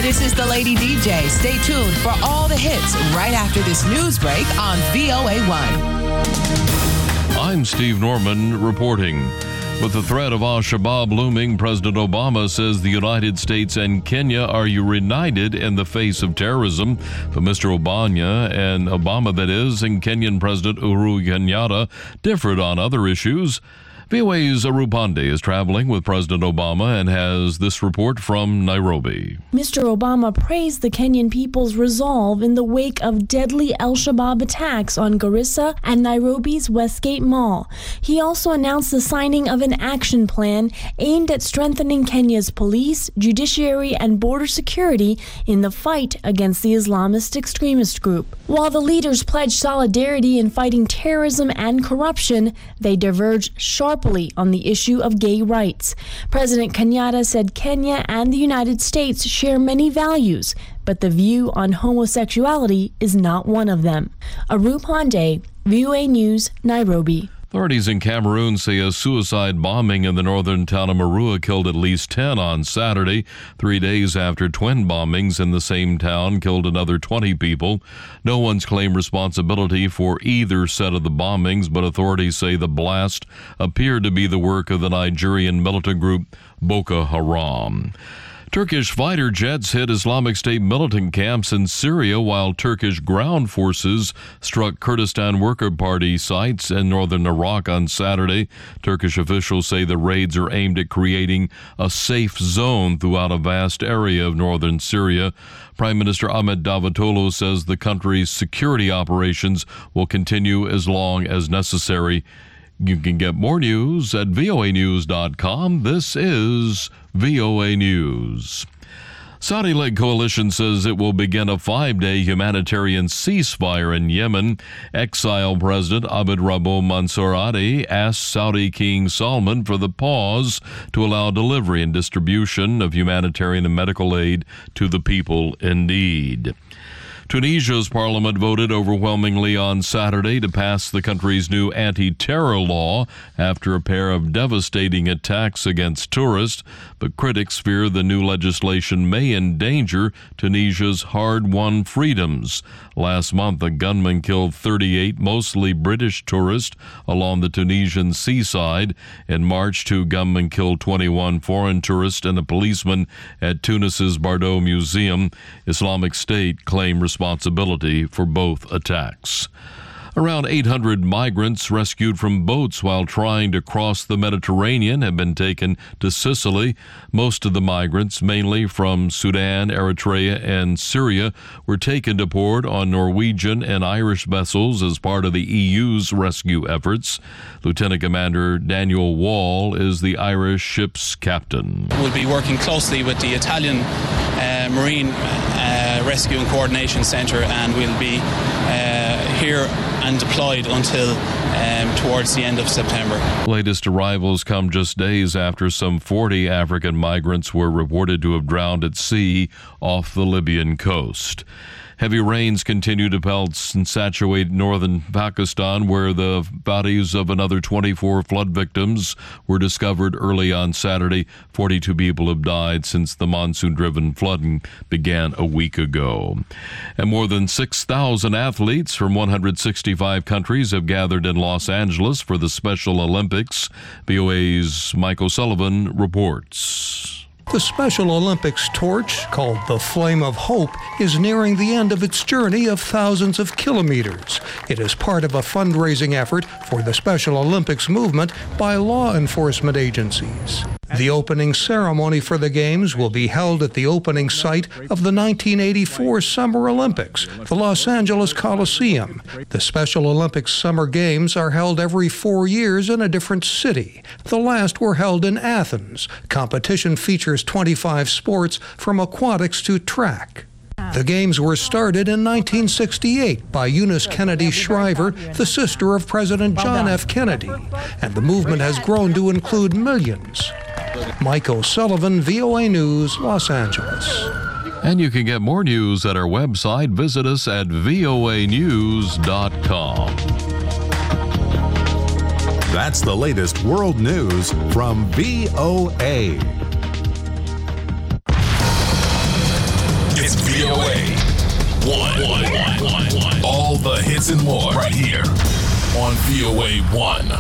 Hi, this is the Lady DJ. Stay tuned for all the hits right after this news break on VOA1. I'm Steve Norman reporting. With the threat of Al-Shabaab looming, President Obama says the United States and Kenya are united in the face of terrorism. But Mr. Obama, that is, and Kenyan President Uhuru Kenyatta differed on other issues. VOA's Aru Pandey is traveling with President Obama and has this report from Nairobi. Mr. Obama praised the Kenyan people's resolve in the wake of deadly Al-Shabaab attacks on Garissa and Nairobi's Westgate Mall. He also announced the signing of an action plan aimed at strengthening Kenya's police, judiciary, and border security in the fight against the Islamist extremist group. While the leaders pledged solidarity in fighting terrorism and corruption, they diverged sharply on the issue of gay rights. President Kenyatta said Kenya and the United States share many values, but the view on homosexuality is not one of them. Aru Pandey, VOA News, Nairobi. Authorities in Cameroon say a suicide bombing in the northern town of Marua killed at least 10 on Saturday, 3 days after twin bombings in the same town killed another 20 people. No one's claimed responsibility for either set of the bombings, but authorities say the blast appeared to be the work of the Nigerian militant group Boko Haram. Turkish fighter jets hit Islamic State militant camps in Syria while Turkish ground forces struck Kurdistan Worker Party sites in northern Iraq on Saturday. Turkish officials say the raids are aimed at creating a safe zone throughout a vast area of northern Syria. Prime Minister Ahmet Davutoglu says the country's security operations will continue as long as necessary. You can get more news at voanews.com. This is VOA News. Saudi-led coalition says it will begin a 5-day humanitarian ceasefire in Yemen. Exiled President Abd Rabbu Mansour Hadi asked Saudi King Salman for the pause to allow delivery and distribution of humanitarian and medical aid to the people in need. Tunisia's parliament voted overwhelmingly on Saturday to pass the country's new anti-terror law after a pair of devastating attacks against tourists, but critics fear the new legislation may endanger Tunisia's hard-won freedoms. Last month, a gunman killed 38 mostly British tourists along the Tunisian seaside. In March, 2 gunmen killed 21 foreign tourists and a policeman at Tunis's Bardo Museum. Islamic State claimed responsibility for both attacks. Around 800 migrants rescued from boats while trying to cross the Mediterranean have been taken to Sicily. Most of the migrants, mainly from Sudan, Eritrea, and Syria, were taken to port on Norwegian and Irish vessels as part of the EU's rescue efforts. Lieutenant Commander Daniel Wall is the Irish ship's captain. We'll be working closely with the Italian Marine Rescue and Coordination Centre, and we'll be here and deployed until towards the end of September. Latest arrivals come just days after some 40 African migrants were reported to have drowned at sea off the Libyan coast. Heavy rains continue to pelt and saturate northern Pakistan, where the bodies of another 24 flood victims were discovered early on Saturday. 42 people have died since the monsoon-driven flooding began a week ago. And more than 6,000 athletes from 165 countries have gathered in Los Angeles for the Special Olympics. VOA's Mike O'Sullivan reports. The Special Olympics torch, called the Flame of Hope, is nearing the end of its journey of thousands of kilometers. It is part of a fundraising effort for the Special Olympics movement by law enforcement agencies. The opening ceremony for the Games will be held at the opening site of the 1984 Summer Olympics, the Los Angeles Coliseum. The Special Olympics Summer Games are held every 4 years in a different city. The last were held in Athens. Competition features 25 sports from aquatics to track. The Games were started in 1968 by Eunice Kennedy Shriver, the sister of President John F. Kennedy, and the movement has grown to include millions. Mike O'Sullivan, VOA News, Los Angeles. And you can get more news at our website. Visit us at voanews.com. That's the latest world news from VOA. 1. All the hits and more right here on VOA 1.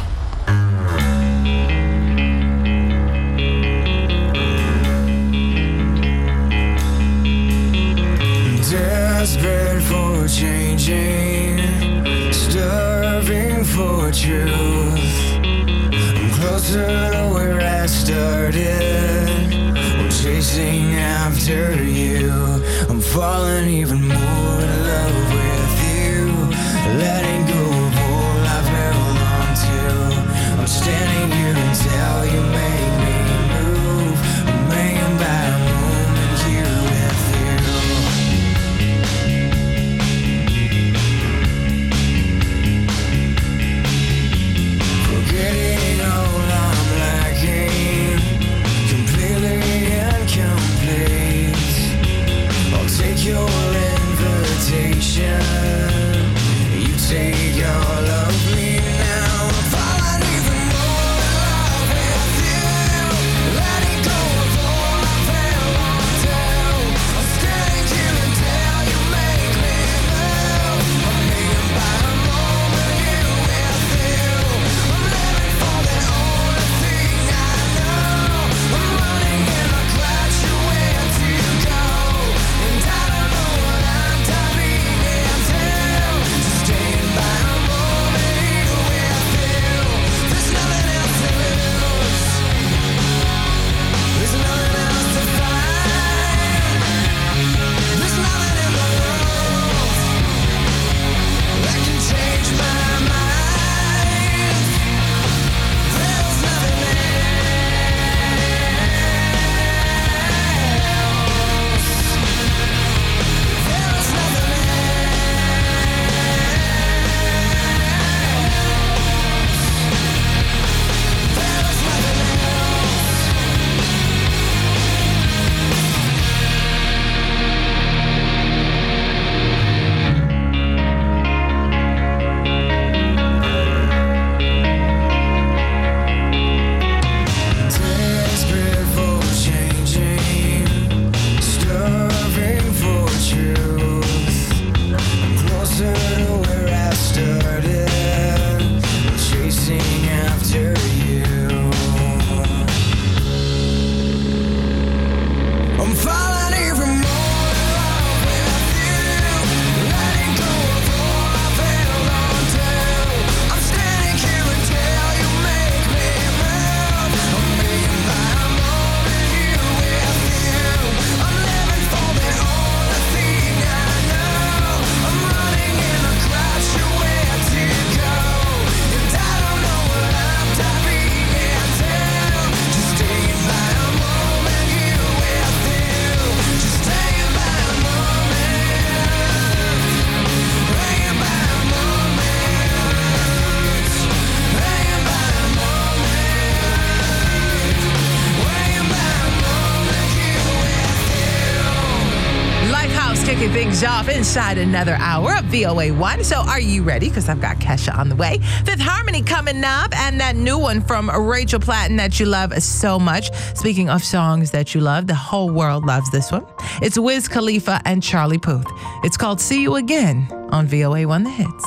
Desperate for changing, starving for truth. I'm closer to where I started. I'm chasing after you. I'm falling even more in love with you. Letting go of all I've held on to. I'm standing here until you make me move. I'm hanging by a moment here with you. Forgetting all I'm lacking, completely incomplete. I'll take your invitation, you take all of me now. I'm falling even more in love with you, letting go of all I've held on to. I'm standing here until you make me move. I'm hanging by a moment here with you. I'm living for the only thing I know. I'm running in a crash, where to go? And I don't know what I'm diving into. Just staying by a moment here with you. There's nothing else to lose. There's nothing else to find. There's nothing in the world that can change my mind. There's nothing desperate for changing, starving for truth. I'm closer to where I started, chasing after you. I'm falling even more in love with you, letting go of all I've held on to. I'm standing here until you make me move. I'm hanging by a moment here with you. I'm living for the only thing I know. I'm running in a crash, where to go? And I don't know what I'm diving into. Just staying by a moment here with you. Just staying by a moment. Hanging by a moment. Hanging by a moment. Hanging by a moment here with you. Lifehouse kicking things off inside another hour of VOA 1. So are you ready? Because I've got Kesha on the way. Fifth Harmony coming up, and that new one from Rachel Platten that you love so much. Speaking of songs that you love, the whole world loves this one. It's Wiz Khalifa and Charlie Puth. It's called See You Again on VOA 1 The Hits.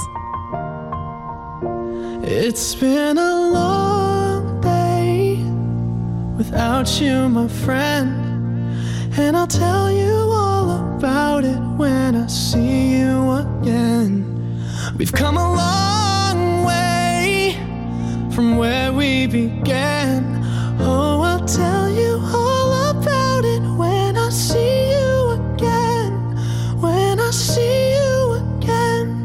It's been a long day without you, my friend. And I'll tell you all about it when I see you again. We've come a long way from where we began. Oh, I'll tell you all about it when I see you again. When I see you again.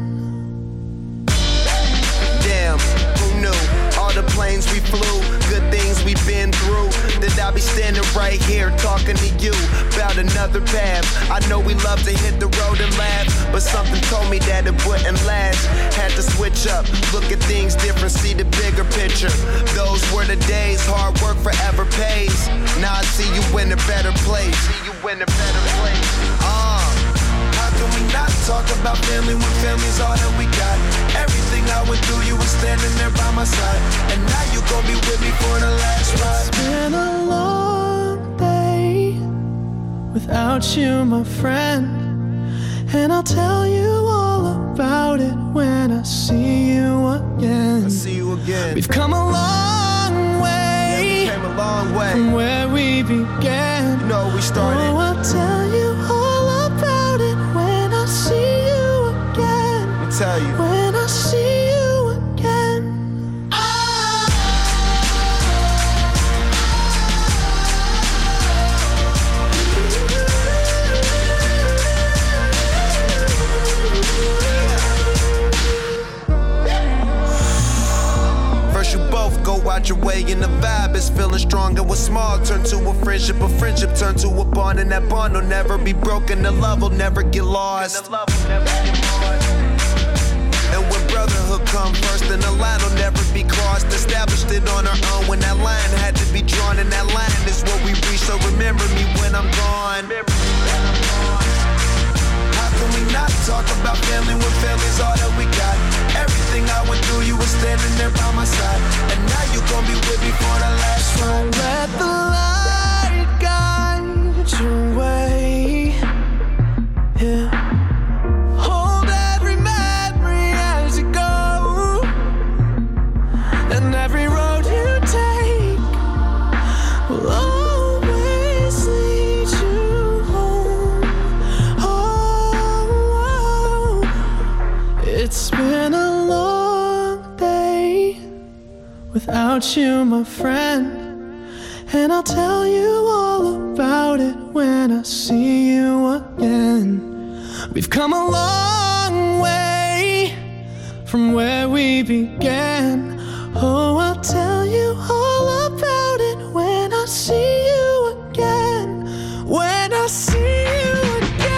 Damn, who knew? All the planes we flew, good things we've been through. That I'll be standing right here talking to you about another path. I know we love to hit the road and laugh, but something told me that it wouldn't last. Had to switch up, look at things different, see the bigger picture. Those were the days, hard work forever pays. Now I see you in a better place. See you in a better place. How can we not talk about family when family's all that we got? Everything I went through, you were standing there by my side, and now you gon' be with me for the last ride. It's been a long day without you, my friend. And I'll tell you all about it when I see you again. I see you again. We've come a long way. Yeah, we came a long way from where we began. You know we started. Oh, I'll tell you all about it when I see you again. Let me tell you. When I see you again. First you both go out your way and the vibe is feeling strong. And what's small turn to a friendship turn to a bond. And that bond will never be broken. The love will never get lost. And when brotherhood come first, then the line will never be crossed. Established it on our own when that line had to be drawn. And that line is what we reach, so remember me when I'm gone. How can we not talk about family when family's all that we got? Everything I went through, you were standing there by my side. And now you gon' be with me for the last ride. Let the light guide your way. Yeah. Hold every memory as you go. And every road you take will always lead you home. Oh, it's been a long day without you, my friend. And I'll tell you all about it when I see you again. We've come a long way from where we began. Oh, I'll tell you all about it when I see you again. When I see you again.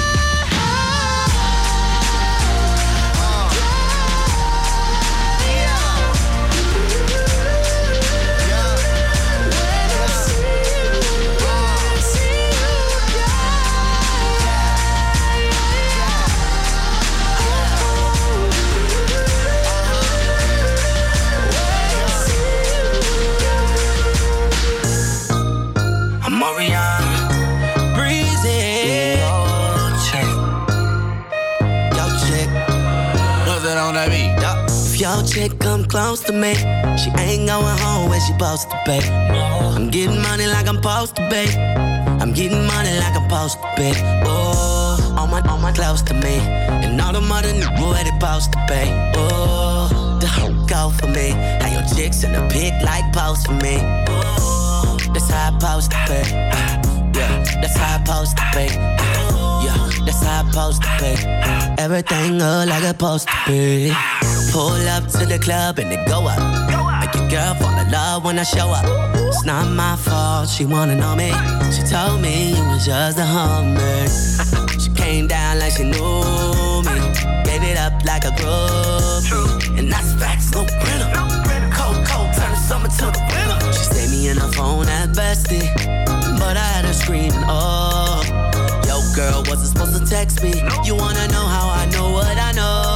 Your chick come close to me. She ain't going home when she supposed to be. I'm getting money like I'm supposed to be. I'm getting money like I'm supposed to be. Oh, all my close to me. And all the mother niggas where they supposed to be. Oh, the whole go for me. How your chicks in the pic like post for me. Oh, that's how I supposed to be. Yeah, that's how I supposed to be. Yeah, that's how I supposed to be. Everything look like it's supposed to be. Pull up to the club and it go up. Make your girl fall in love when I show up. It's not my fault, she wanna know me. She told me you was just a hummer. She came down like she knew me. Gave it up like a groupie. And that's facts, no printer. Cold, turn the summer to the winter. She saved me in her phone at bestie, but I had her screaming, oh. Yo, girl, wasn't supposed to text me. You wanna know how I know what I know?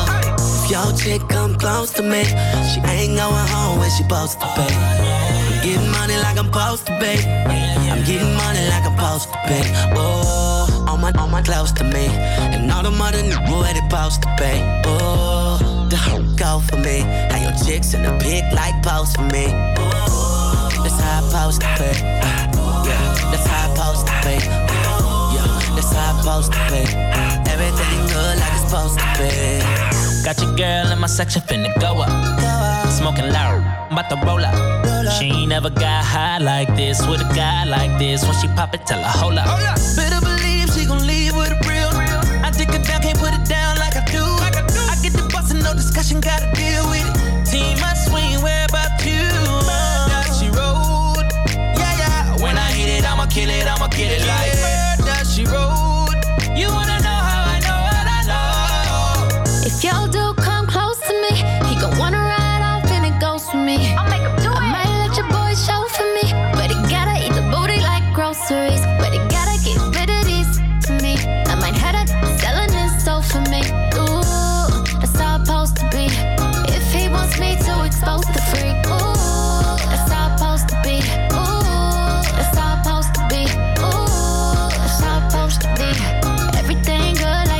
Yo, chick come close to me. She ain't going home when she supposed to be. I'm getting money like I'm supposed to be. I'm getting money like I'm supposed to be. Oh, all my close to me. And all the mother niggas where they supposed to be. Oh, the whole go for me. How your chicks in the pic like post for me. Oh, that's how I supposed to be. Yeah, that's how I supposed to be. Yeah, that's how I supposed to be. Everything good like it's supposed to be. Got your girl in my section finna go up. Smoking loud, I'm about to roll up. She ain't never got high like this with a guy like this. When she pop it, tell her hold up. Better believe she gon' leave with a real. I dig it down, can't put it down like I do. I get the bus and no discussion, gotta deal with it. Team, I swing, where about you? Does she roll? Yeah. When I hit it, I'ma kill it, I'ma get it like where does she roll? You wanna know how I know what I know? If your dude come close to me, he gon' wanna ride off and it goes for me. I'll make him do it. I might let your boy show for me, but he gotta eat the booty like groceries. But he gotta get rid of these to me. I might have to selling his soul for me. Ooh, that's how it's supposed to be. If he wants me to expose the freak, ooh, that's how it's supposed to be. Ooh, that's how it's supposed to be. Ooh, that's how it's supposed to be. Everything good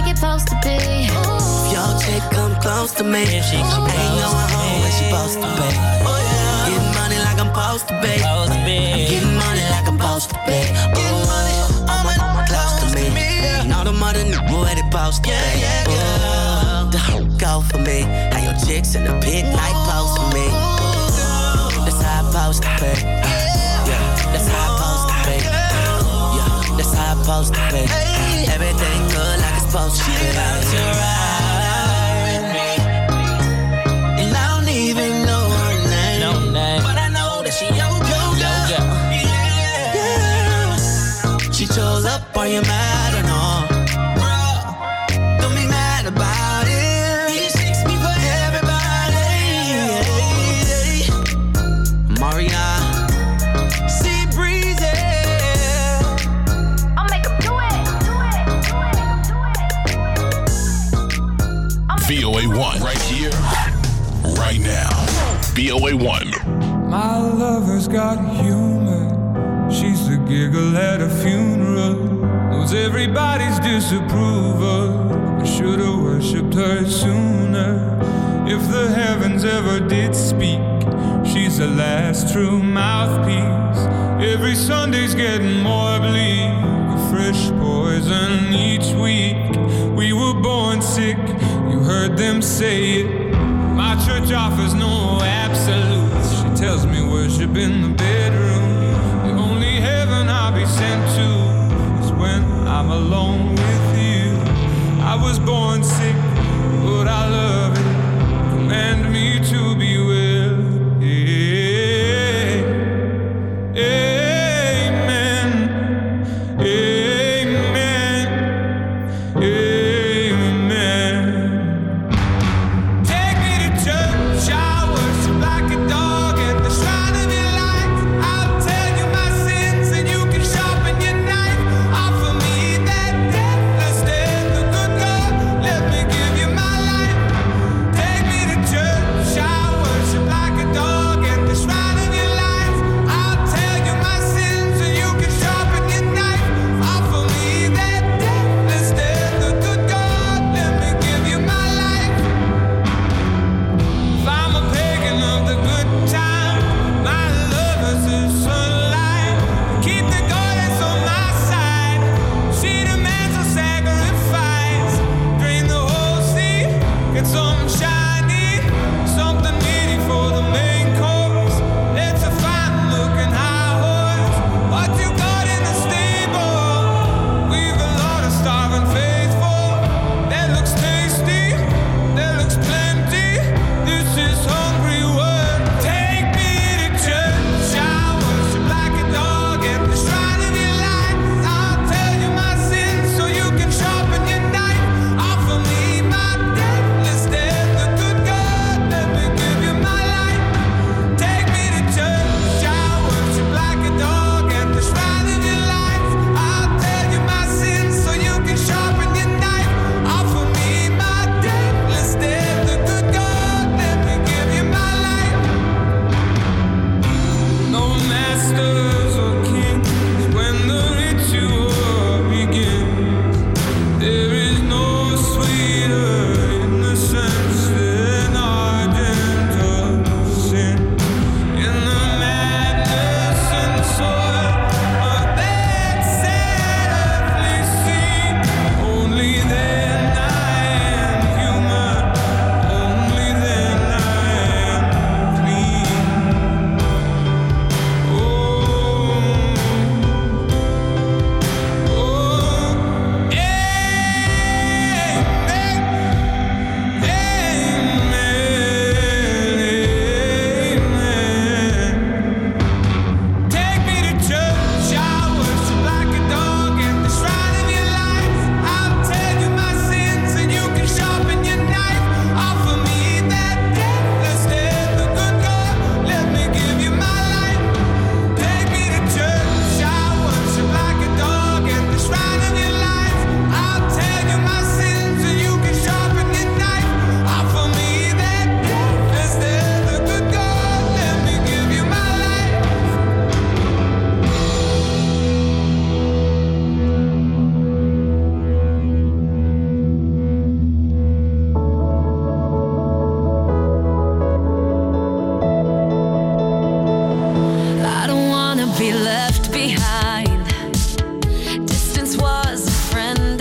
close to me. She ain't going home when she supposed to be. Getting money like I'm supposed to be. I'm getting money like I'm supposed to be. All my close to me. And all the mother niggas where they supposed to be. The hoe go for me. How your chicks in the pit like post for me. That's how I supposed to be. That's how I supposed to be. That's how I'm supposed to be. Everything good like it's supposed to be. She about to ride me, and I don't even know her name. No name, but I know that she your girl. Yeah. She chose up, are you mad or no? Bro, don't be mad about it. He shakes me for everybody. Maria. VOA1 right here, right now. VOA1. My lover's got humor. She's the giggle at a funeral. Knows everybody's disapproval. I should've worshipped her sooner. If the heavens ever did speak, she's the last true mouthpiece. Every Sunday's getting more bleak. A fresh poison each week. We were born sick, you heard them say it. My church offers no absolutes. She tells me worship in the bedroom. The only heaven I'll be sent to is when I'm alone with you. I was born sick, but I love it. Command me to be well. Amen. Amen. Amen. Take me to church, I worship like a dog at the shrine of your light.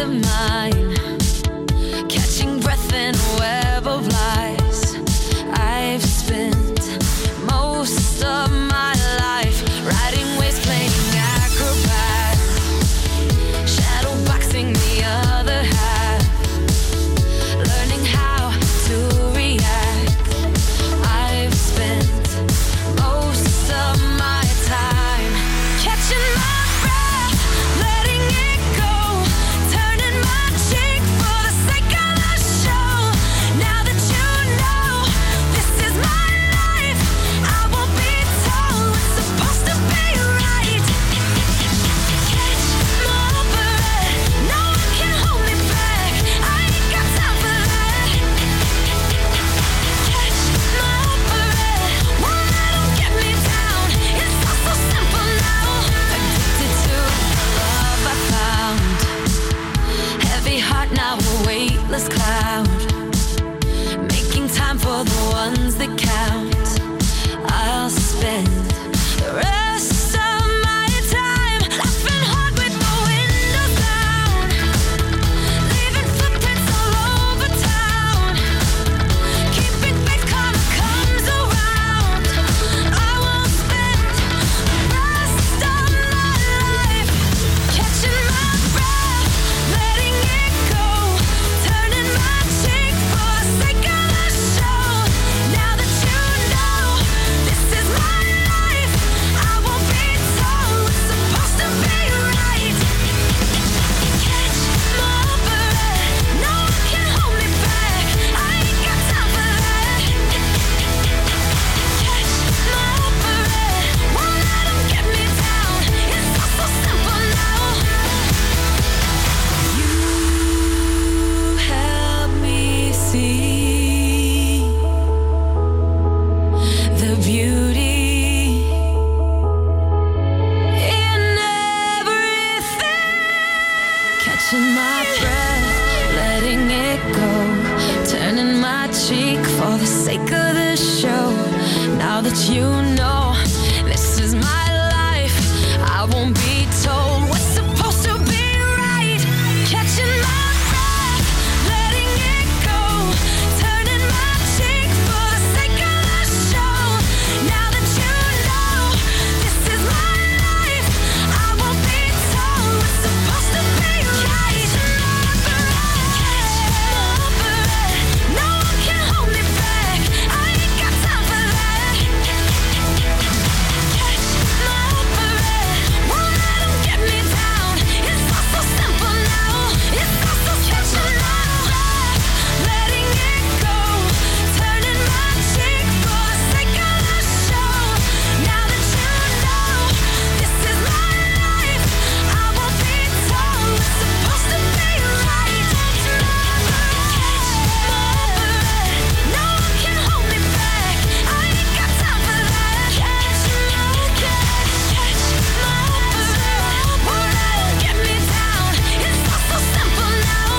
mine, catching breath in a web of lies. I've spent most of my life riding waves, playing acrobat, shadow boxing the other half, learning how to react. I've spent most of my time catching my breath, letting it go, turning my cheek for the sake of the show. Now that you know this is my life, I won't be told what's supposed to be right. Catch my breath, no one can hold me back. I ain't got time for that. Catch my breath, won't let 'em get me down. It's all so simple now. Addicted to the love I found. Heavy heart, now a weightless cloud. Making time for the ones that count. I'll spend the rest of my time laughing hard with the windows down, leaving footprints all over town. Keeping faith, karma comes around. I will spend the rest of my life catching my breath, letting it go, turning my cheek for the sake of the show. Now that you know this is my life, I won't be told what's supposed to be right. Catch my breath, no one can hold me back. I ain't got time for that. Catch my breath, won't let 'em get me down. It's all so simple now. You help me see the beauty in everything. Catching my breath, letting it go, turning my cheek for the sake of the show. Now that you know this is my life, I won't be told what's supposed to be right. Catching my breath, letting it go, turning my cheek for the sake of the show. Now that you know this is my life, I won't be told what's supposed to be right. Catch my breath, no one can hold me back. I ain't got time for that. Catch my breath, won't let 'em get me down. It's all so simple now. It's all so catching my breath, letting it go, turning my cheek for the sake of the show. Now that you know this is my life, I won't be told what's supposed to be right. Catch my breath, no one can hold me back. I ain't got time for that. Catch my breath, won't let 'em get me down. It's all so simple now.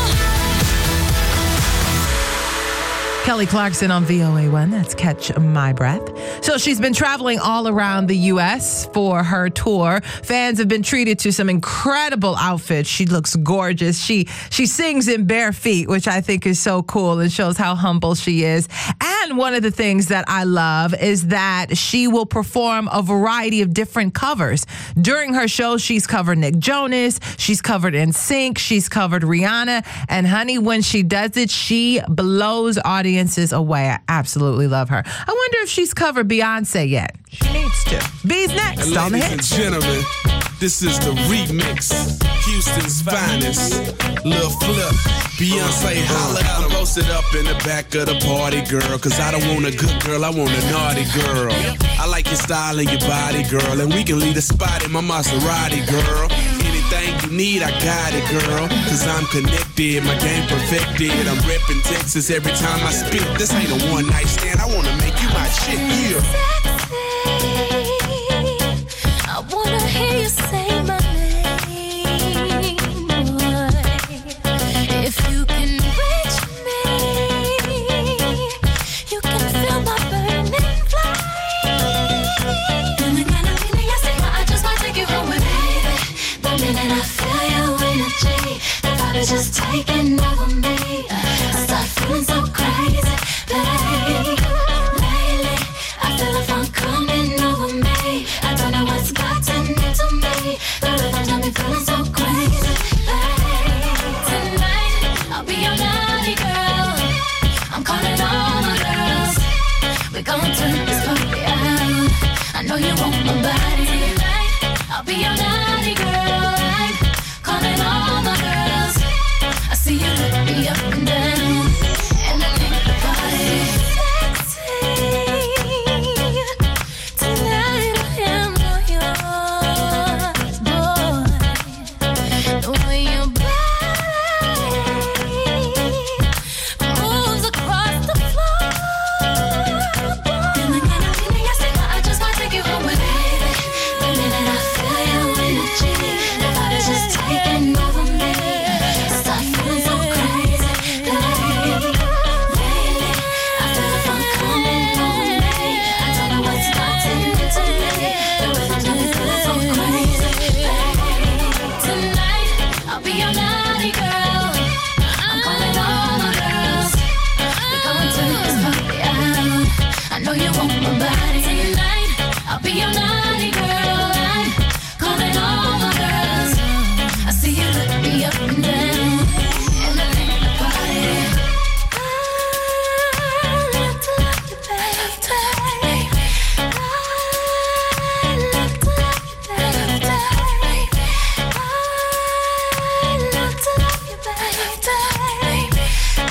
Kelly Clarkson on VOA1. That's Catch My Breath. So she's been traveling all around the U.S. for her tour. Fans have been treated to some incredible outfits. She looks gorgeous. She sings in bare feet, which I think is so cool and shows how humble she is. And one of the things that I love is that she will perform a variety of different covers. During her show, she's covered Nick Jonas, she's covered NSYNC, she's covered Rihanna, and honey, when she does it, she blows audiences away. I absolutely love her. I wonder if she's covered Beyonce yet. She needs to. B's next And on the ladies and hits. gentlemen, this is the remix. Houston's finest. Lil Flip, Beyonce holla. I'm posted up in the back of the party, girl. Cause I don't want a good girl, I want a naughty girl. I like your style and your body, girl. And we can leave the spot in my Maserati, girl. Anything you need, I got it, girl. Cause I'm connected, my game perfected. I'm reppin' Texas every time I spit. This ain't a one night stand, I wanna make you my shit, yeah. I wanna hear you say my name, boy. If you can reach me, you can feel my burning flame. And the kind of feeling I just might take you home with me. The minute I feel your energy, the vibe body's just taking over me. I start feeling so crazy, babe. Lately, I feel a funk coming over me. I don't know what's gotten into me. The rhythm got me feeling so crazy, babe. Tonight, I'll be your naughty girl. I'm calling all the girls. We're gonna turn this party out. I know you want my body tonight. I'll be your naughty girl. I'm calling all the girls. I see you look me up and down, and I think the party sexy. Tonight I am all yours, boy. The way your body moves across the floor. And the kind of feeling I say, I just might take you home with me. The minute I feel your energy, the body's just taking over me. Start feeling so crazy, babe. Lately, I feel the funk coming over me. I don't know what's gotten into me. The rhythm got me feeling so crazy, babe. Tonight, I'll be your naughty girl. I'm calling all the girls. We're gonna turn this party out. I know you want my body tonight. I'll be your naughty girl. I'm calling all the girls. I see you look me up and down, and I think the party. I love to love you, baby. I love to love you, baby. I love to love you, baby.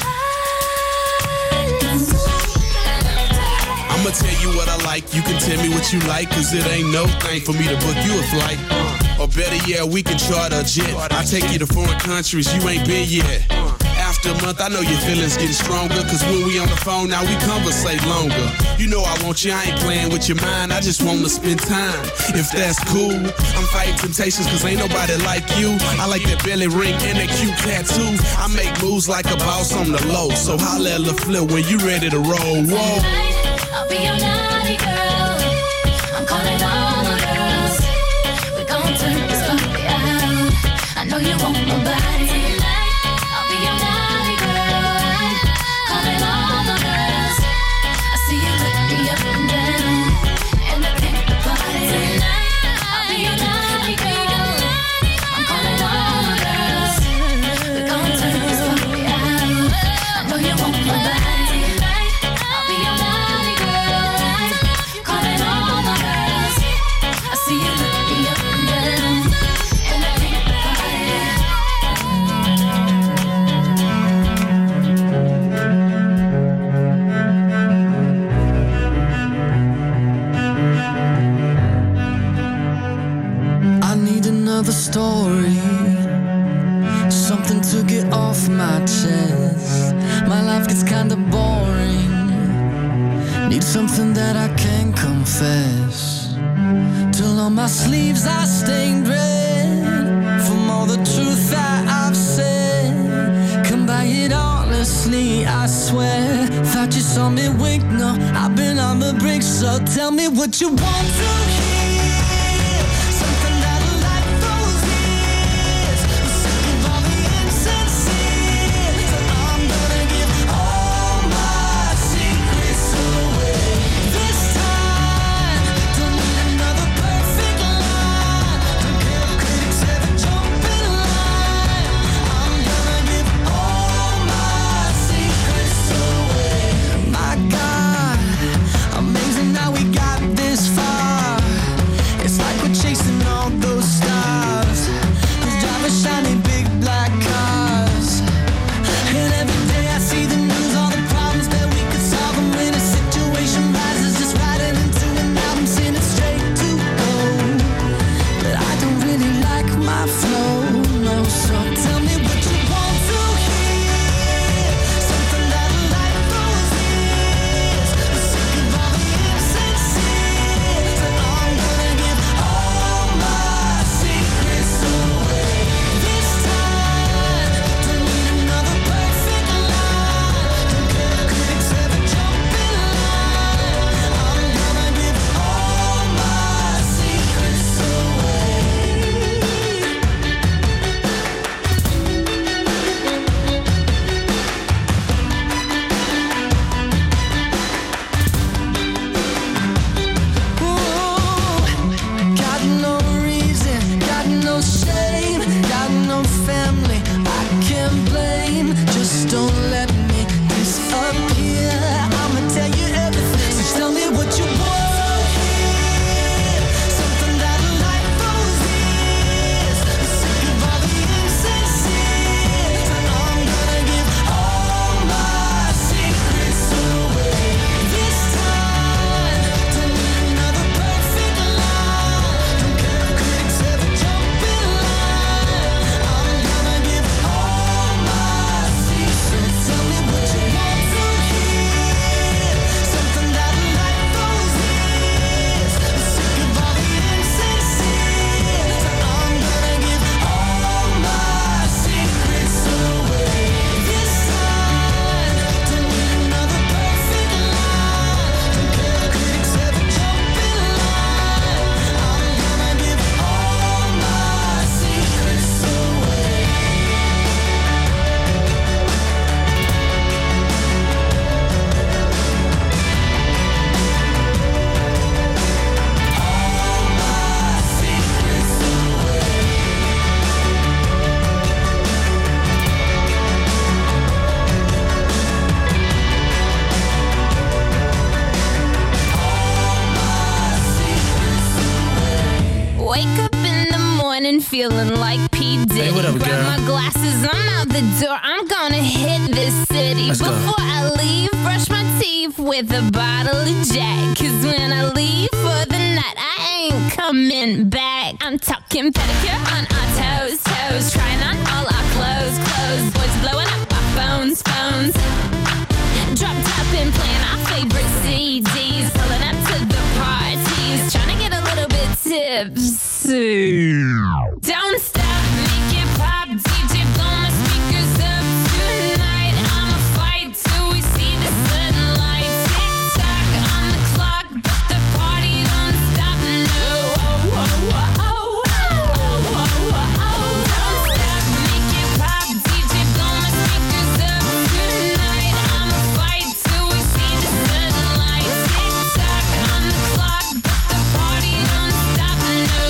I'ma tell you what I like, you can tell me what you like, cause it ain't no thing for me to book you a flight. Or better yet, we can charter a jet. I take you to foreign countries you ain't been yet. After a month, I know your feelings getting stronger, cause when we on the phone now, we conversate longer. You know I want you, I ain't playing with your mind, I just wanna spend time. If that's cool, I'm fighting temptations, cause ain't nobody like you. I like that belly ring and that cute tattoo. I make moves like a boss on the low, so holla at LaFleur when you ready to roll. Whoa. I'll be your naughty girl. I'm calling all the girls. We're gonna turn this party out. I know you want my body tonight. I'll be your naughty girl. I'm calling all the girls. I see you look me up and down, and I think the party tonight. I'll be your naughty girl. I'm calling all the girls. We're gonna turn this party out. I know you want my body tonight. I'll be your naughty girl. I'm calling all the girls. I see you look me up and down, and I think the party. I need another story, something to get off my chest. My life gets kinda boring. Need something that I can confess. Till on my sleeves I stained red from all the truth that I've said. Come by it honestly, I swear. Thought you saw me wink, no, I've been on the brink. So tell me what you want to hear. Something that'll light those ears. I'm sick of all the insincere. So I'm gonna give all my secrets away. This time, don't need another perfect line. Don't care if critics ever jump in line. I'm gonna give all my secrets away. My God, amazing how we got this far. It's like we're chasing all those stars. Who's driving shiny big black cars? And every day I see the news, all the problems that we could solve. And when a situation rises, just writing into an album, send it straight to gold. But I don't really like my flow, no. So tell me what you want to hear. Something that'll light those ears. I'm sick of all the insincere. So I'm gonna give all my secrets away. This time, feeling like P. Diddy. Hey, what up, Grab girl? my glasses, I'm out the door. I'm gonna hit this city. Let's go. Before I leave, brush my teeth with a bottle of Jack. Cause when I leave for the night, I ain't coming back. I'm talking pedicure on our toes, toes. Trying on all our clothes, clothes. Boys blowing up our phones, phones. Drop top and playing our favorite CDs. Pulling up to the parties. Trying to get a little bit tipsy. Don't stop, make it pop. DJ, blow my speakers up tonight. I'ma fight till we see the sunlight. Tick tock on the clock, but the party don't stop. No. Don't stop, make it pop. DJ, blow my speakers up tonight. I'ma fight till we see the sunlight. Tick tock on the clock, but the party don't stop. No.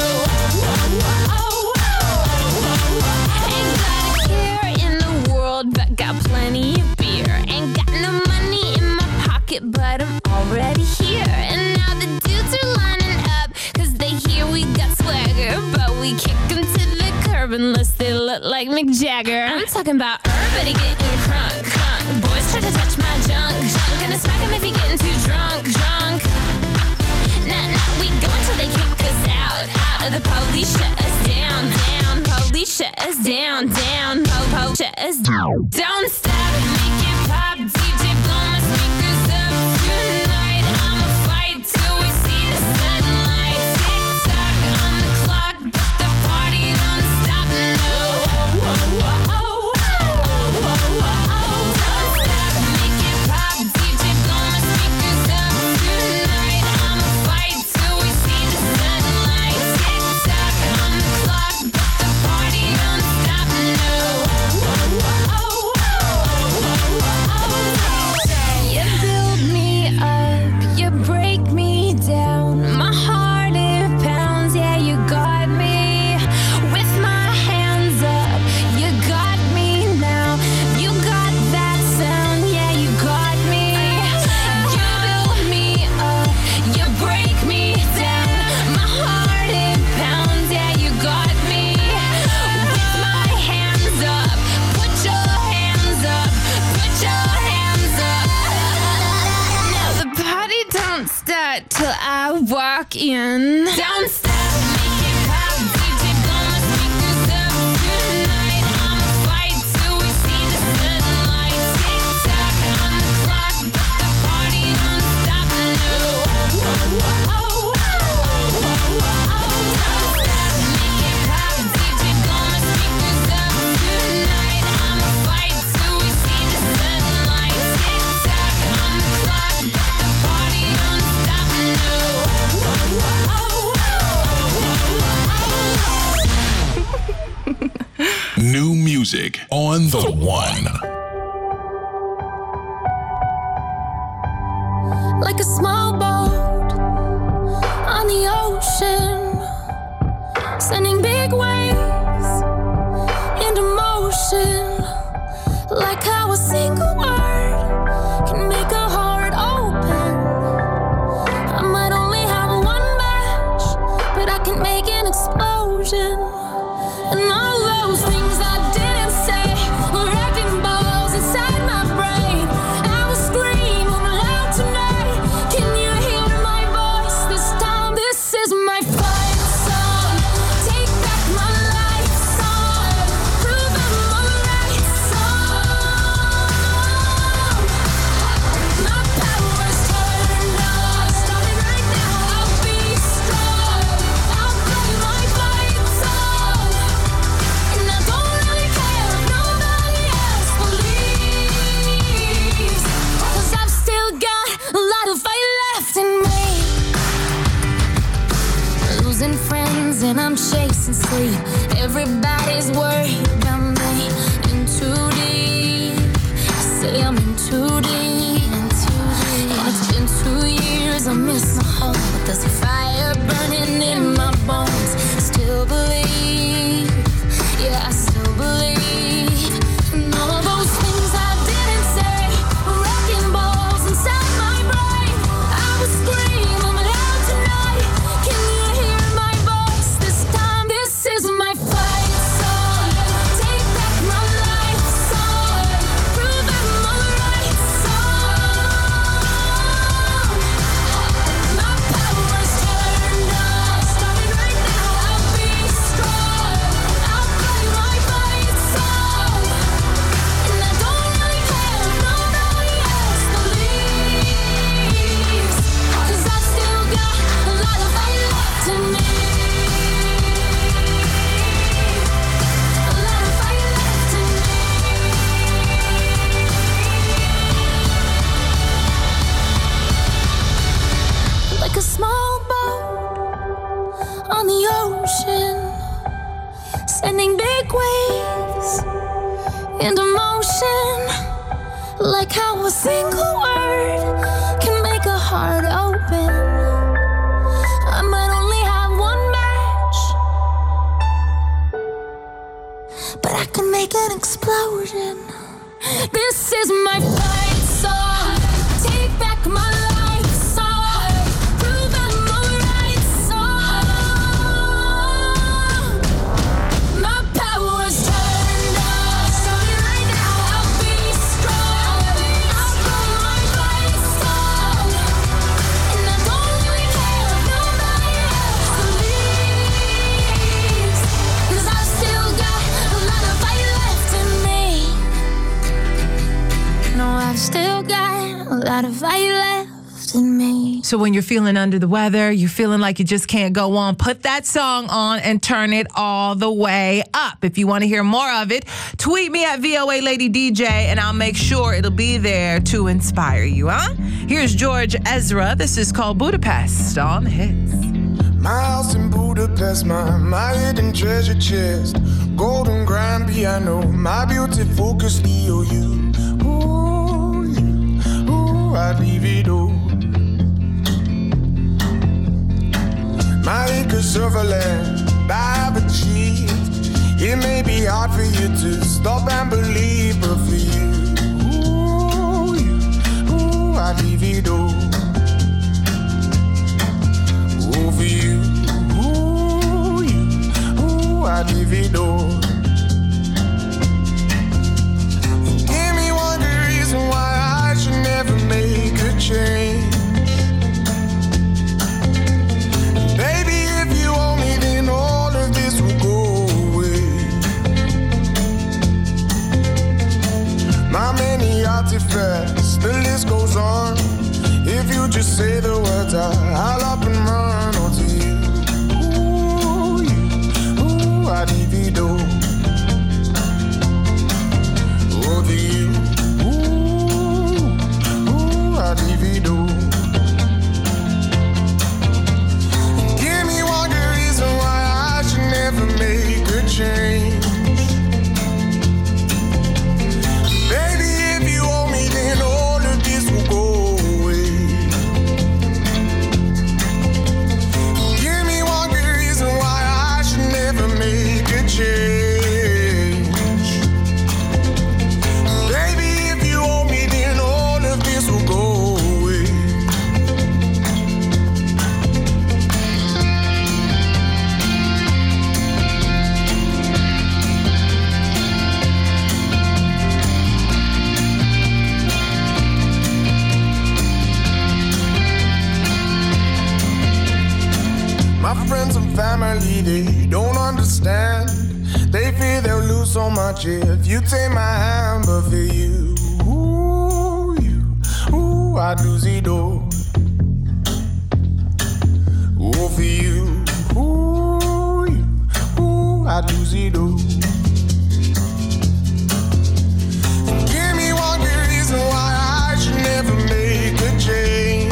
Ain't got a care in the world, but got plenty of beer. Ain't got no money in my pocket, but I'm already here. And now the dudes are lining up, cause they hear we got swagger. But we kick them to the curb unless they look like Mick Jagger. I'm talking about everybody getting crunk, crunk. Boys try to touch my junk, junk. Gonna smack him if he getting too drunk, drunk. Nah, we go until they kick us out, out of the police shut us down, down. Police shut us down, down. Po, shut us down. Don't stop, make it pop. DJ, blow my speakers up tonight. I'ma fight till we see the sunlight. Tick tock on the clock, but the party don't stop. No. Don't stop, make it pop. DJ, blow my speakers up tonight. I'ma fight till we see the sunlight. Tick tock on the clock, but the party don't stop. No. You build me up, you break me down. My heart it pounds, yeah, you got me. With my hands up, you got me now. You got that sound, yeah, you got me. You build me up, you break me down. My heart it pounds, yeah, you got me. With my hands up, put your hands up, put your hands up. Now the party don't start till I walk in. Don't stop, make it pop. DJ, blow my speakers up tonight. I'ma fight till we see the sunlight. Tick tock on the clock, but the party don't stop. No. Don't stop, make it pop. DJ, blow my speakers up tonight. I'ma fight till we see the sunlight. Tick tock on the clock, but the party don't stop. No. New music on the one. Like a small boat on the ocean, sending big waves into motion. Like how a single word can make a heart open. I might only have one match, but I can make an explosion. And all those things I didn't say were wrecking balls inside my brain. I will scream loud tonight. Can you hear my voice this time? This is my fight song. Take back my life song. Prove I'm alright song. into motion. Like how a single word can make a heart open. I might only have one match, but I can make an explosion. This is my fight song. Take back my life song. Prove I'm alright song. My power's turned on. Starting right now, I'll be strong. I'll blow my fight song. And I don't really care if nobody else believes. 'Cause I've still got a lot of fight left in me. No, I've still got a lot of fight left in me. So when you're feeling under the weather, you're feeling like you just can't go on, put that song on and turn it all the way up. If you want to hear more of it, tweet me at VOA Lady DJ and I'll make sure it'll be there to inspire you, huh? Here's George Ezra. This is called Budapest on Hits. My house in Budapest, my hidden treasure chest, golden grand piano, my beauty focus EOU. I'd leave it all. My acres of land I've achieved. It may be hard for you to stop and believe, but for you, I'd leave it all. Oh, for you, I'd leave it all. Give me one good reason why I should never make a change. Baby, if you owe me, then all of this will go away. My many artifacts, the list goes on. If you just say the words, I'll up and run onto you. I'd leave it all. Over you. I'd leave it all. Give me one good reason why I should never make a change. Baby, if you owe me, then all of this will go away. Give me one good reason why I should never make a change. My friends and family, they don't understand. They fear they'll lose so much if you take my hand. But for you, I'd lose it all. Oh, for you, I'd lose it all. Give me one good reason why I should never make a change.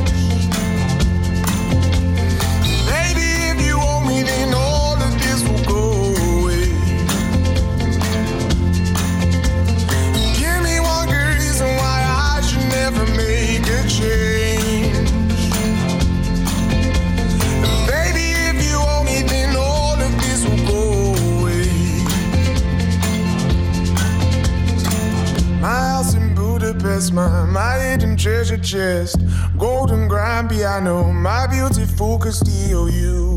Then all of this will go away. Give me one good reason why I should never make a change. Baby, if you owe me, then all of this will go away. My house in Budapest, my hidden treasure chest, golden grand piano, my beauty focus EOU.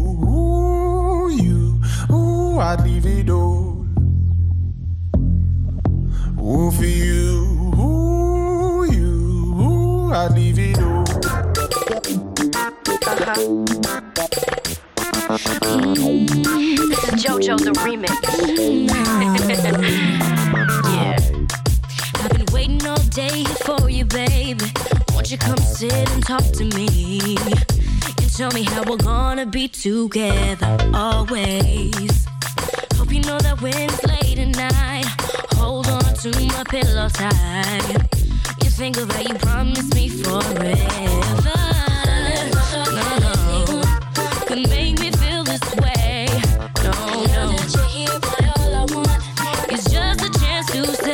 I'd leave it all. Oh, for you, I'd leave it all. This is JoJo the remix. Yeah. I've been waiting all day for you, baby. Won't you come sit and talk to me? And tell me how we're gonna be together always. Hope you know that when it's late at night, hold on to my pillow tight. You think of how you promised me forever. No, could make me feel this way. No. All I want is just a chance to say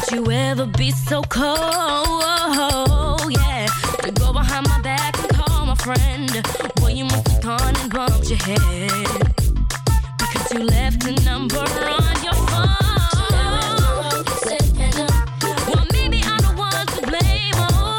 Would you ever be so cold? Yeah, to go behind my back and call my friend. Boy, you must have gone and bumped your head because you left a number on your phone. Well, maybe I'm the one to blame.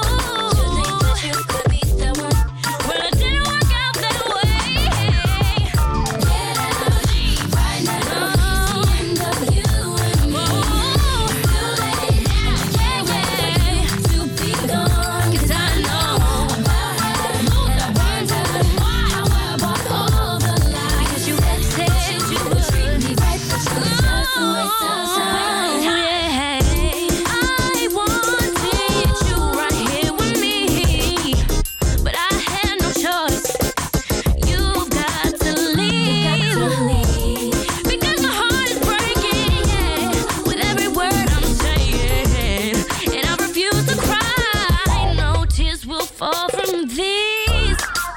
Well, it didn't work out that way. Get out right now. It's the end of you and me. Too late now. Can't wait to be gone. 'Cause I know about how and I wonder how about all the lies. Because you said you would treat me right, but you was just a waste of time. Yeah, I wanted you right here with me, but I had no choice. You've got to leave, because my heart is breaking, yeah, with every word I'm saying, and I refuse to cry. No tears will fall from these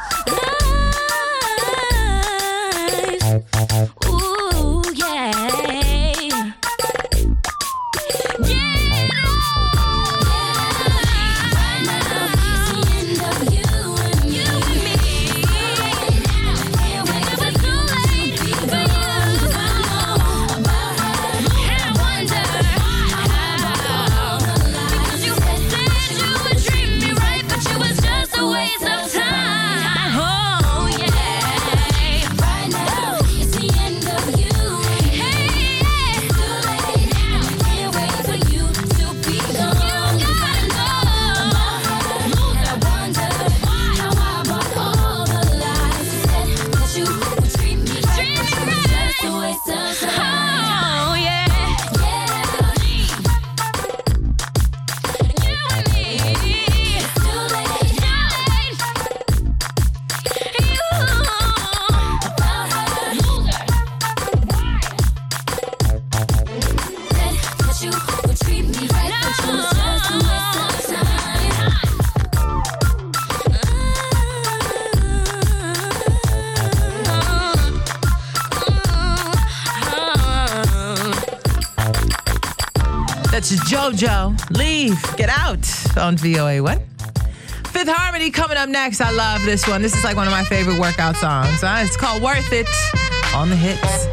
eyes. Ooh, yeah. That's JoJo. Leave. Get out on VOA1. Fifth Harmony coming up next. I love this one. This is like one of my favorite workout songs. It's called Worth It on the hits.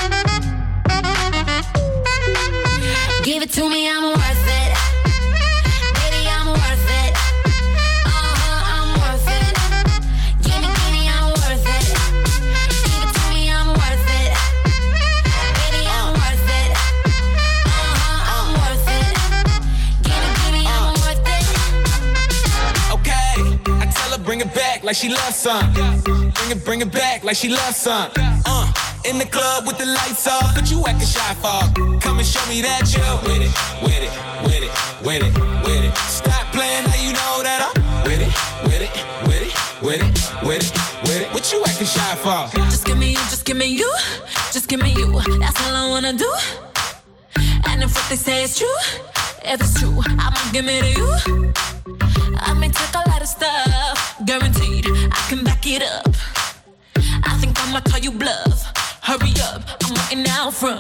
Give it to me, I'm worth it. Baby, I'm worth it. I'm worth it. Give me, I'm worth it. Give it to me, I'm worth it. Baby, I'm worth it. I'm worth it. Give me, I'm worth it. Okay, I tell her bring it back like she loves some. Bring it back like she loves some. In the club with the lights off, but you acting shy for. Come and show me that you're with it, with it, with it, with it, with it. Stop playing, now you know that I'm with it, with it, with it, with it, with it, with it. What you acting shy for? Just give me you, just give me you, just give me you. That's all I wanna do. And if what they say is true, if it's true, I'ma give it to you. I may take a lot of stuff, guaranteed I can back it up. I think I'ma call you bluff. Hurry up, I'm waiting out front.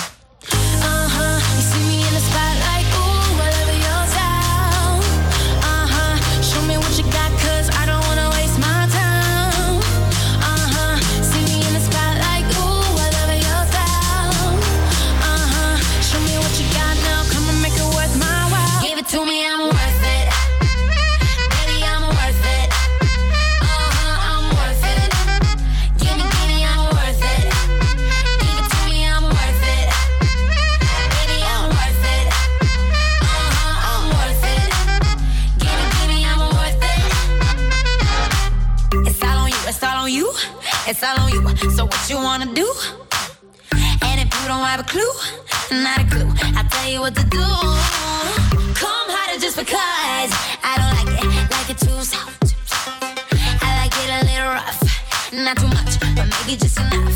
You see me in the spotlight, ooh, I love your style. Show me what you got, 'cause I don't wanna waste my time. See me in the spotlight, ooh, I love your style. Show me what you got now, come and make it worth my while. Give it to me, I'm worth it. Baby, I'm worth it. I'm worth it. Give me, I'm worth it. Give it to me, I'm worth it. Baby, I'm worth it. I'm worth it. Give me, I'm worth it. It's all on you, it's all on you, it's all on you. So what you wanna do? And if you don't have a clue, not a clue, I'll tell you what to do. Come harder just because I don't like it too soft. I like it a little rough, not too much, but maybe just enough.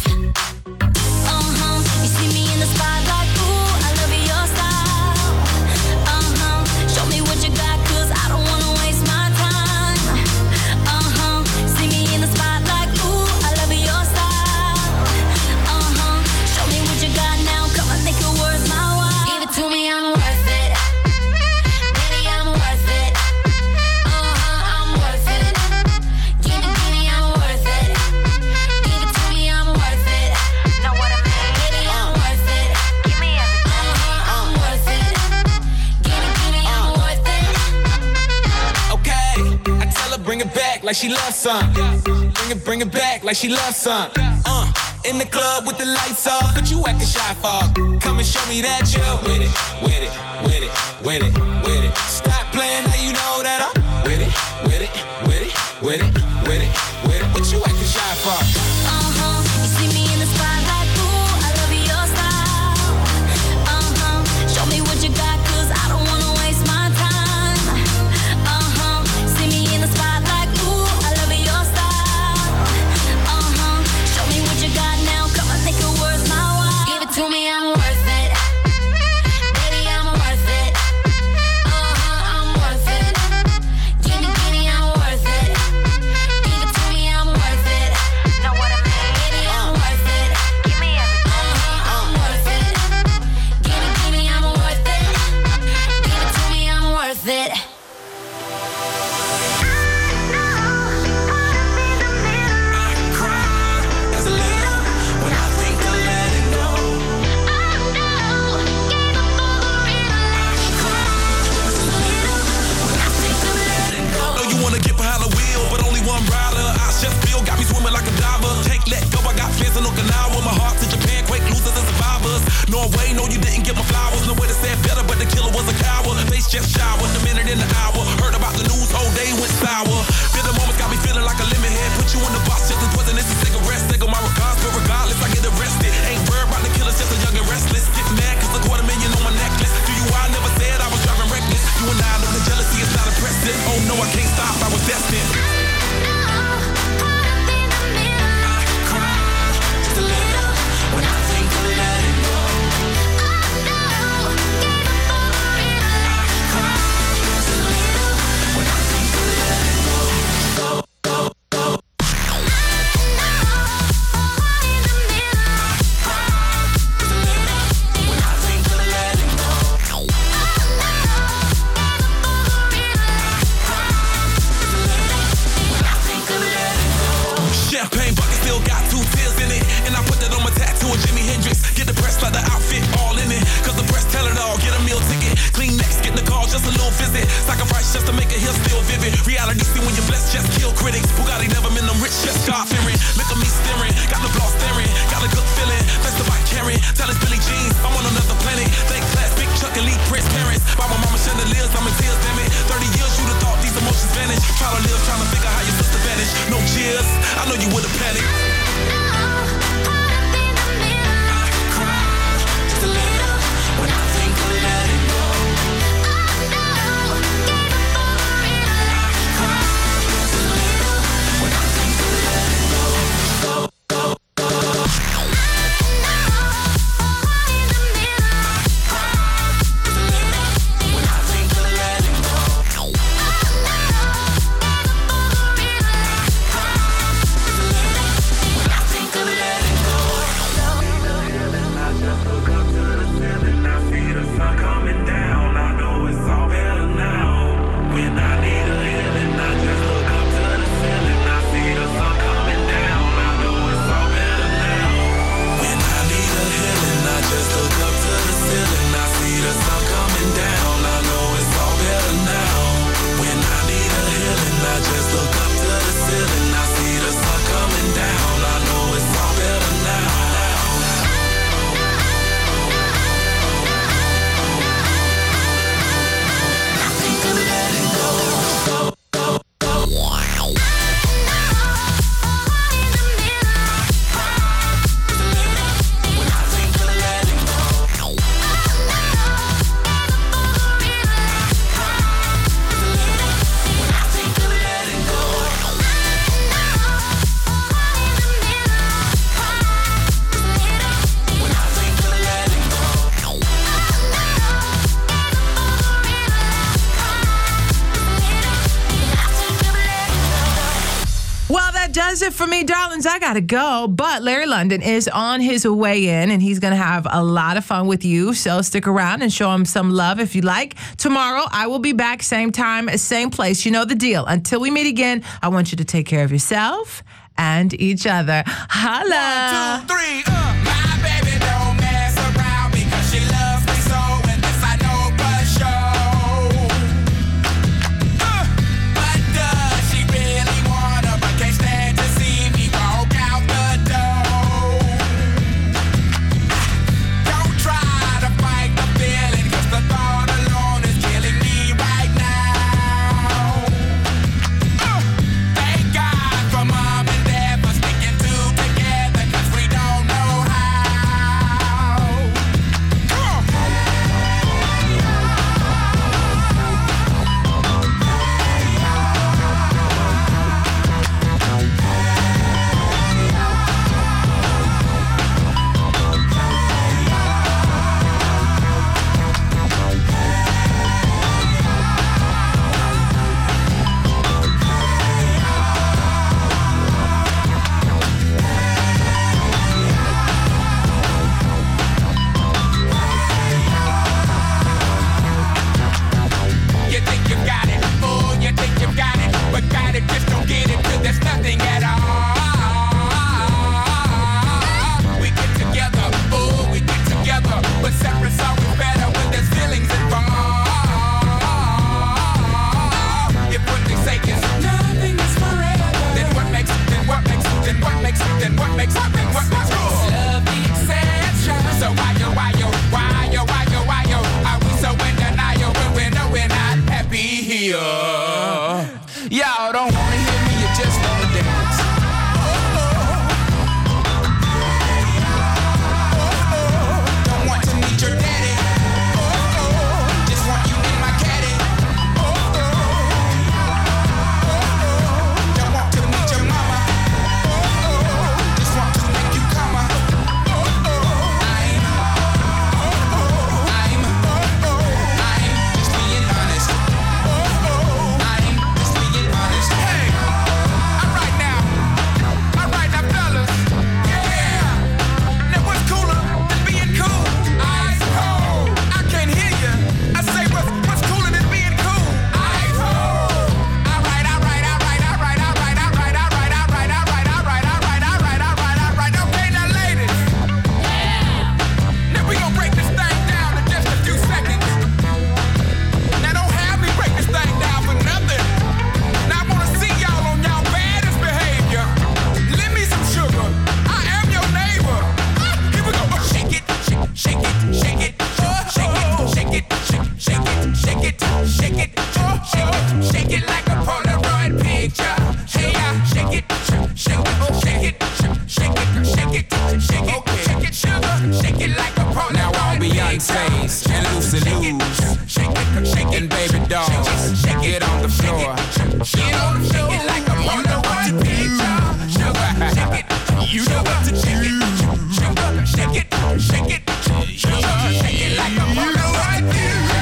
You see me in the spotlight, ooh, I love your style. Show me what you got, 'cause I don't wanna waste my time. See me in the spotlight, ooh, I love your style. Show me what you got now, come on, make it worth my while. Give it to me, I'm worth it. like she loves some. Bring it back like she loves some. In the club with the lights off, but you acting shy for. Come and show me that you're with it, with it, with it, with it, with it. Stop playing, now you know that I'm with it, with it, with it, with it, with it, with it. What you acting shy for? You see me in the spotlight, ooh, I love your style. Show me what you got, 'cause I don't wanna waste my time. See me in the spotlight, ooh, I love your style. Show me what you got now, come on, make it worth my while. Give it to me, I'm worth it. Baby, I'm worth it. I'm worth it. Give me, I'm worth it. Give it to me, I'm worth it. Know what I mean? Baby, I'm worth it. Give me everything. I'm worth it. Give me, I'm worth it. Give it to me, I'm worth it. As a little, when I think of letting go. Know you wanna get behind the wheel, but only one rider. I just feel got me swimming like a diver. Can't let go, I got plans in Okinawa. My heart to Japan, quake losers and survivors. Norway, no, you didn't get my flowers. No way to say it better, but the killer was a coward. Face just showered, the minute in the hour. Heard about the news, whole day went sour. Bitter moments got me feeling like a lemon head. Put you in the box just as poison, it's a cigarette. Take on my regards, but regardless, I get arrested. Ain't worried about the killers, just a young and restless. Get mad, 'cause $250,000 on my necklace. Do you, I never said I was driving reckless. You and I know the jealousy is not impressive. Oh no, I can't stop, I was destined. Just a little, when I think of letting go. Just a little, when I think of letting go. Go, go, go. Just a little, when I think of letting go. Champagne bucket still got 2 tears in it. And I put that on my tattoo of Jimi Hendrix. Get the press like the outfit all in it. 'Cause the press tell it all, get a meal ticket. Clean next, get the call, just a little visit. Sacrifice just to make it here still vivid. Reality see when you're blessed, just kill critics. Bugatti never been them rich, just God fearing. Look at me staring, got the block staring. Got a good feeling, that's the bike carrying. Tell it's Billie Jean, I'm on another planet. Thank class, big Chuck, elite Prince parents. By my mama chandeliers, I'm in tears, damn it. 30 years, you'd have thought these emotions vanish. Try to live, trying to figure how your sister vanished. No cheers, I know you would've panicked. Just a little, when I think of letting go. Just a little, when I think of letting go. Go, go, go. Just a little, when I think of letting go. Just a little, when I think of letting go. does it for me, darlings. I gotta go. But Larry London is on his way in, and he's gonna have a lot of fun with you. So stick around and show him some love if you like. Tomorrow, I will be back, same time, same place. You know the deal. Until we meet again, I want you to take care of yourself and each other. Holla. 1, 2, 3. My baby don't mess around because she loves me so, and this I know for sure. But does she really want fire. Y'all don't wanna hear me, you just wanna dance. Don't want to meet your daddy. Just want you in my caddy. Don't want to meet your mama. Just want to make you come up. I'm just being honest. I'm just being honest. Hey, alright now, fellas. Yeah. Now what's cooler than being cool? Ice cold. I can't hear you. I say what's cooler than being cool? Ice cold. Alright. Okay, now ladies. Now we gon' break this thing down in just a few seconds. Now don't have me break this thing down for nothing. Now I wanna see y'all on y'all baddest behavior. Lend me some sugar. I am your neighbor. Here we go. Shake it, shake it, shake it, shake it, shake it, shake it, shake it, shake it, shake it, shake it like a Polaroid picture. Hey, shake it, shake it, shake it, shake it, shake it, shake it, shake it, sugar, shake it like a Polaroid. Now all Beyonce's and Lucy Lou's and baby dolls, get on the floor. Get on the floor. Shake it like a Polaroid picture. Sugar, shake it. You know what to shake it. Sugar, shake it, shake it, sugar, shake it like a Polaroid picture.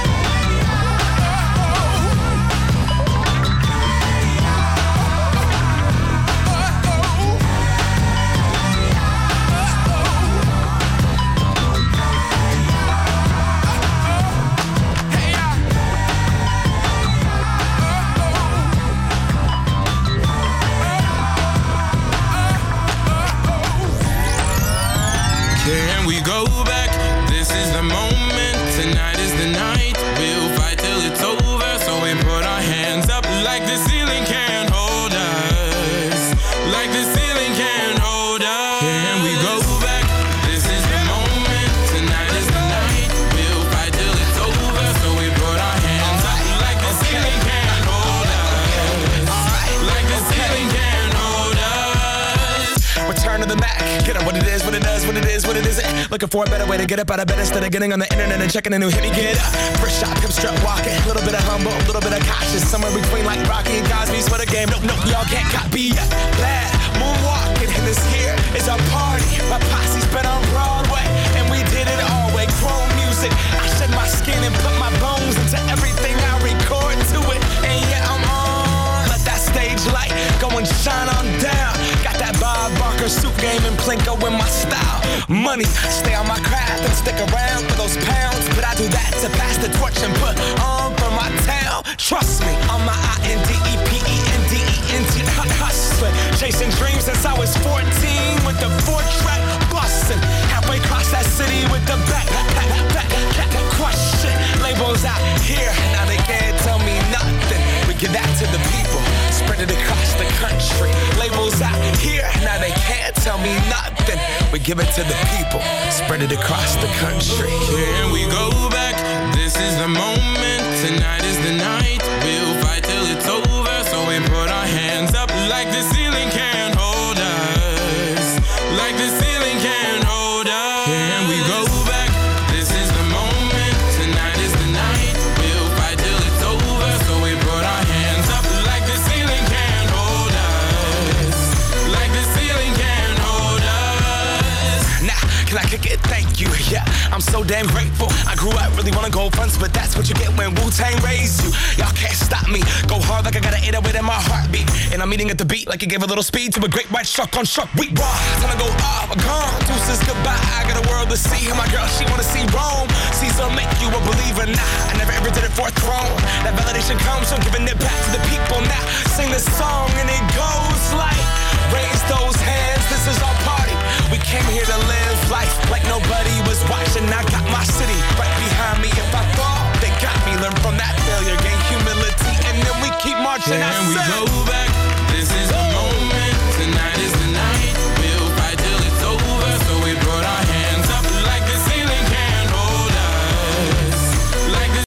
Can we go back? This is the moment. Tonight is the night. We'll fight till it's over. So we put our hands up like the ceiling can't hold us. Like the ceiling can't hold us. Can we go back? This is the moment. Tonight is the night. We'll fight till it's over. So we put our hands up like the ceiling can't hold us. Like the ceiling can't hold us. Return to the Mac. Get up what it is, what it does, what it is, what it isn't. Looking for a better way to get up out of bed instead of getting on the internet and checking a new hit. Me get up, first shot, come strut walking. A little bit of humble, a little bit of cautious. Somewhere between like Rocky and Cosby's for the game. Nope, y'all can't copy yet. Glad moonwalking, and this here is our party. My posse's been on Broadway, and we did it all way. Chrome music, I shed my skin and put my bones into everything I record to it. And yeah, I'm on. Let that stage light go and shine on down. Got that Bob Barker suit game and Plinko in my style. Money, stay on my craft and stick around for those pounds. But I do that to pass the torch and put on for my town. Trust me, on my INDEPENDENT hustling. Chasing dreams since I was 14 with the 4-track bustin'. Halfway across that city with the back question. Labels out here, now they can't tell me nothing. We give that to the people, spread it across the country. Labels out here, now they can't tell me nothing. We give it to the people, spread it across the country. Can we go back? This is the moment. Tonight is the night. We'll fight till it's over. So we put our hands up like the ceiling can't hold us. Like the ceiling can't hold us. Can we go back? This is the moment. Tonight is the night. We'll fight till it's over. So we put our hands up like the ceiling can't hold us. Like the ceiling can't hold us. Now, can I kick it? Thank you. Yeah, I'm so damn grateful. I grew up really wanna go fronts, but that's what you get when Wu-Tang raised you. Y'all can't stop me. Go hard like I got an 808 in my heartbeat. And I'm eating at the beat like it gave a little speed to a great white shark on shark. We raw. Time to go off, gone. Deuces goodbye. I got a world to see. And my girl, she wanna see Rome. Caesar make you a believer. Nah, I never ever did it for a throne. That validation comes from giving it back to the people. Now sing this song and it goes like, raise those hands. This is our party. We came here to live life like nobody was watching. I got my city right behind me. If I fall,